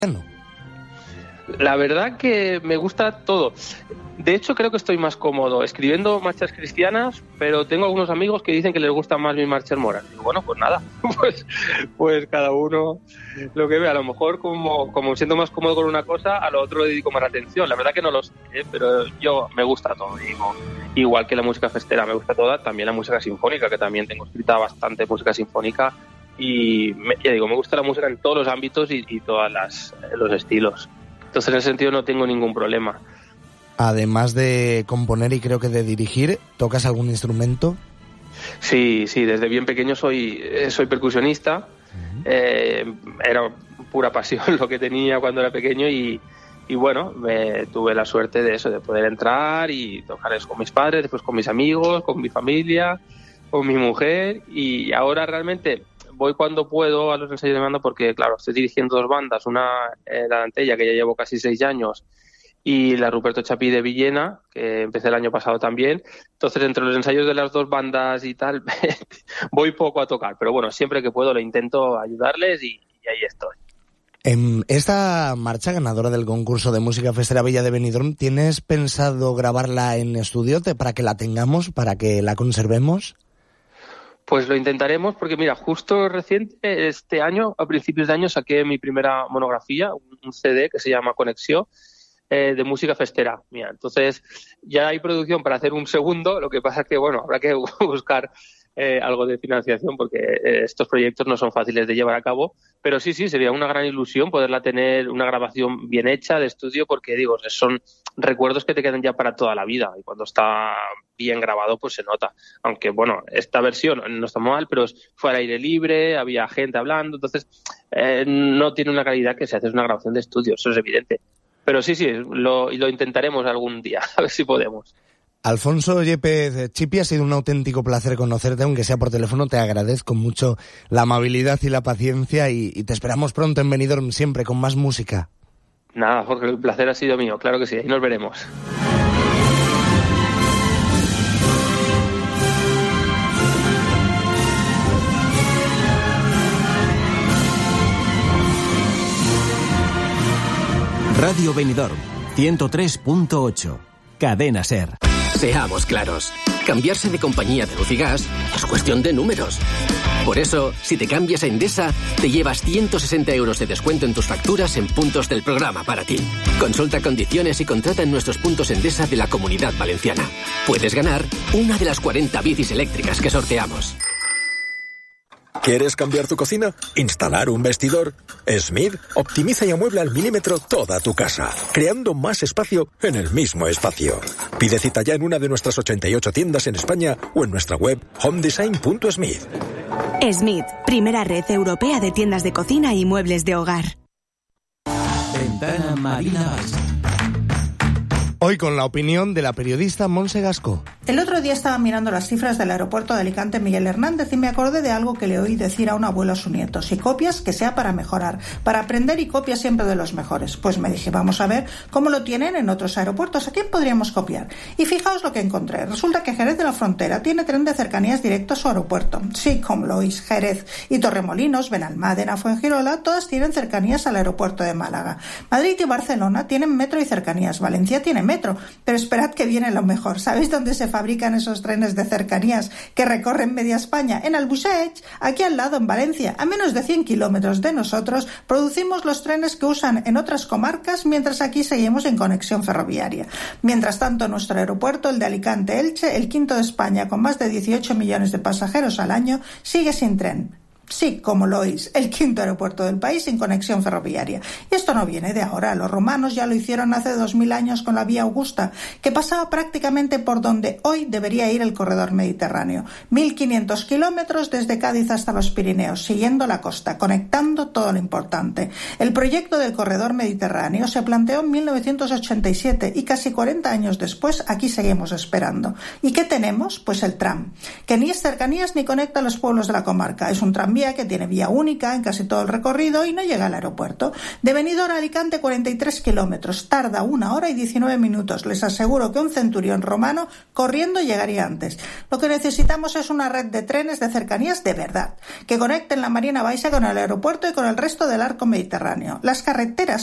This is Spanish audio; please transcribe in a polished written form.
La verdad que me gusta todo. De hecho, creo que estoy más cómodo escribiendo marchas cristianas, pero tengo algunos amigos que dicen que les gustan más mis marchas moras. Digo, bueno, pues nada, pues cada uno lo que ve. A lo mejor como siento más cómodo con una cosa, a lo otro le dedico más atención. La verdad que no lo sé, pero yo me gusta todo. Digo, igual que la música festera me gusta toda, también la música sinfónica, que también tengo escrita bastante música sinfónica. Y ya digo, me gusta la música en todos los ámbitos y todos los estilos. Entonces, en ese sentido no tengo ningún problema. Además de componer y creo que de dirigir, ¿tocas algún instrumento? Sí, desde bien pequeño soy percusionista. Era pura pasión lo que tenía cuando era pequeño y bueno, tuve la suerte de eso, de poder entrar y tocar eso con mis padres, después con mis amigos, con mi familia, con mi mujer, y ahora realmente voy cuando puedo a los ensayos de banda porque, claro, estoy dirigiendo dos bandas, una la Antella, que ya llevo casi 6 años, y la Ruperto Chapí de Villena, que empecé el año pasado también. Entonces, entre los ensayos de las dos bandas y tal, voy poco a tocar, pero bueno, siempre que puedo lo intento ayudarles y ahí estoy. Esta marcha ganadora del concurso de música festera Villa de Benidorm, ¿tienes pensado grabarla en estudio para que la tengamos, para que la conservemos? Pues lo intentaremos porque, mira, justo reciente, este año, a principios de año, saqué mi primera monografía, un CD que se llama Conexión, de música festera. Mira, entonces ya hay producción para hacer un segundo, lo que pasa es que, bueno, habrá que buscar algo de financiación porque estos proyectos no son fáciles de llevar a cabo, pero sí, sería una gran ilusión poderla tener una grabación bien hecha de estudio porque, digo, son recuerdos que te quedan ya para toda la vida y cuando está bien grabado pues se nota, aunque bueno, esta versión no está mal, pero fue al aire libre, había gente hablando, entonces no tiene una calidad que si haces una grabación de estudio, eso es evidente. Pero sí, lo intentaremos algún día, a ver si podemos. Alfonso Yepez Chipi, ha sido un auténtico placer conocerte, aunque sea por teléfono. Te agradezco mucho la amabilidad y la paciencia y te esperamos pronto en Benidorm siempre con más música. Nada, Jorge, el placer ha sido mío, claro que sí, ahí nos veremos. Radio Benidorm, 103.8. Cadena SER. Seamos claros, cambiarse de compañía de luz y gas es cuestión de números. Por eso, si te cambias a Endesa, te llevas 160 euros de descuento en tus facturas en puntos del programa para ti. Consulta condiciones y contrata en nuestros puntos Endesa de la Comunidad Valenciana. Puedes ganar una de las 40 bicis eléctricas que sorteamos. ¿Quieres cambiar tu cocina? ¿Instalar un vestidor? Smith optimiza y amuebla al milímetro toda tu casa, creando más espacio en el mismo espacio. Pide cita ya en una de nuestras 88 tiendas en España o en nuestra web homedesign.smith. Smith, primera red europea de tiendas de cocina y muebles de hogar. Ventana Marina Baixa. Hoy con la opinión de la periodista Montse Gascó. El otro día estaba mirando las cifras del aeropuerto de Alicante Miguel Hernández y me acordé de algo que le oí decir a un abuelo a su nieto: si copias, que sea para mejorar, para aprender y copia siempre de los mejores. Pues me dije, vamos a ver cómo lo tienen en otros aeropuertos, ¿a quién podríamos copiar? Y fijaos lo que encontré. Resulta que Jerez de la Frontera tiene tren de cercanías directo a su aeropuerto. Sí, como lo oís, Jerez y Torremolinos, Benalmádena, Fuengirola, todas tienen cercanías al aeropuerto de Málaga. Madrid y Barcelona tienen metro y cercanías. Valencia tiene metro, pero esperad que viene lo mejor. ¿Sabéis dónde se fabrican esos trenes de cercanías que recorren media España? En Albuixech, aquí al lado en Valencia, a menos de 100 kilómetros de nosotros, producimos los trenes que usan en otras comarcas, mientras aquí seguimos en conexión ferroviaria. Mientras tanto, nuestro aeropuerto, el de Alicante-Elche, el quinto de España, con más de 18 millones de pasajeros al año, sigue sin tren. Sí, como lo oís, el quinto aeropuerto del país sin conexión ferroviaria. Y esto no viene de ahora. Los romanos ya lo hicieron hace 2000 años con la Vía Augusta, que pasaba prácticamente por donde hoy debería ir el corredor mediterráneo. 1.500 kilómetros desde Cádiz hasta los Pirineos, siguiendo la costa, conectando todo lo importante. El proyecto del corredor mediterráneo se planteó en 1987 y casi 40 años después aquí seguimos esperando. ¿Y qué tenemos? Pues el tram, que ni es cercanías ni conecta a los pueblos de la comarca. Es un tranvía tranvía que tiene vía única en casi todo el recorrido y no llega al aeropuerto. De Benidorm a Alicante 43 kilómetros, tarda 1 hora y 19 minutos. Les aseguro que un centurión romano corriendo llegaría antes. Lo que necesitamos es una red de trenes de cercanías de verdad, que conecten la Marina Baixa con el aeropuerto y con el resto del arco mediterráneo. Las carreteras